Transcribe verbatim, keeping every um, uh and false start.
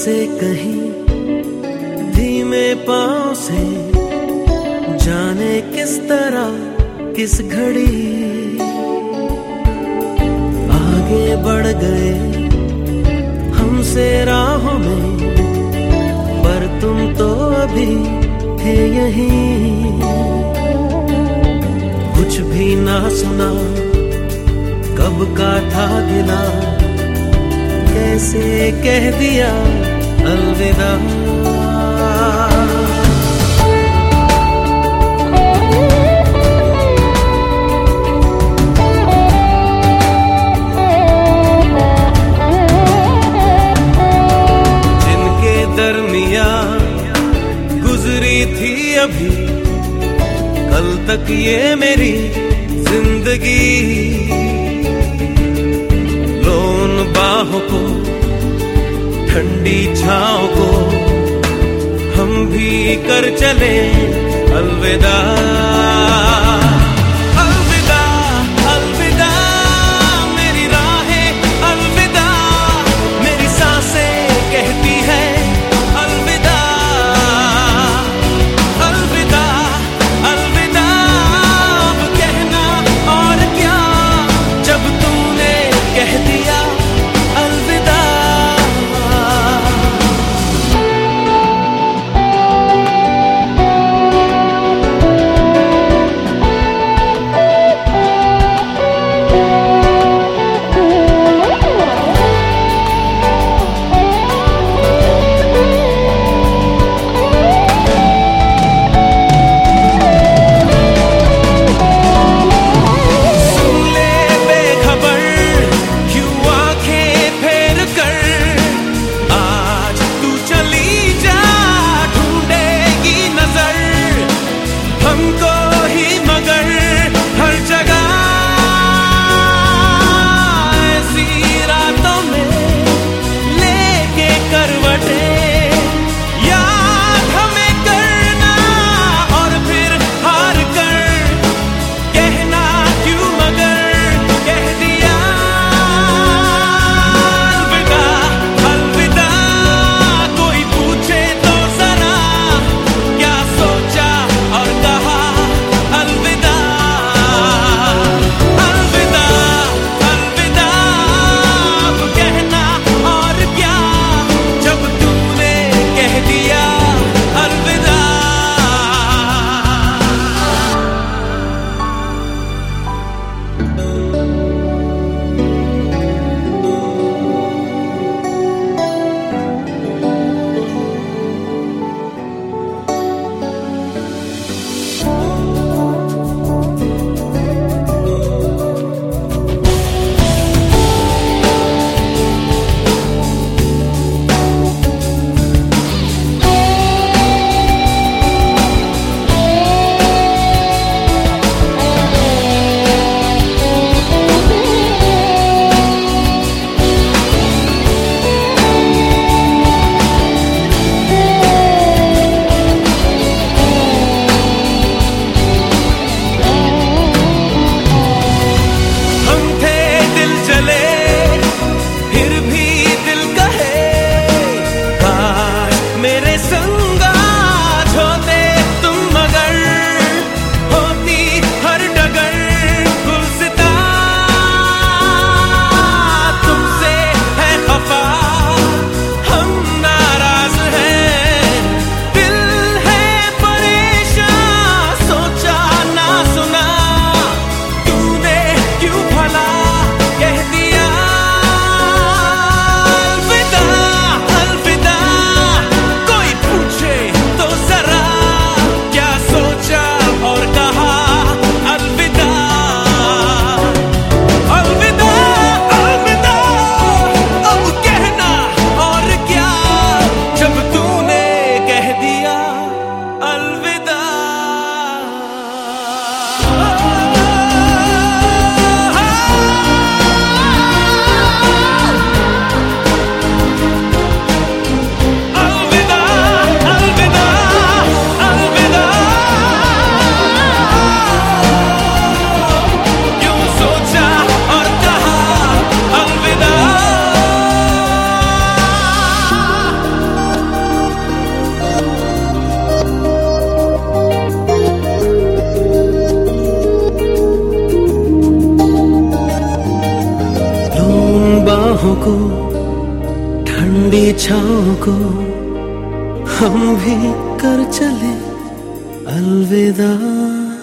से कहीं धीमे पांव से, जाने किस तरह किस घड़ी आगे बढ़ गए हमसे राहों में, पर तुम तो अभी थे यहीं। कुछ भी ना सुना, कब का था गिला, कैसे कह दिया अलविदा। जिनके दरमिया गुजरी थी अभी कल तक ये मेरी जिंदगी, लो उन बाहों को, ठंडी छाँव को हम भी कर चले अलविदा। अलविदा अलविदा मेरी राहें, अलविदा मेरी सांसें कहती है अलविदा। अलविदा अलविदा अब कहना और क्या, जब तूने कह दिया अलविदा। बाहों को, ठंडी छाँव को हम भी कर चले अलविदा।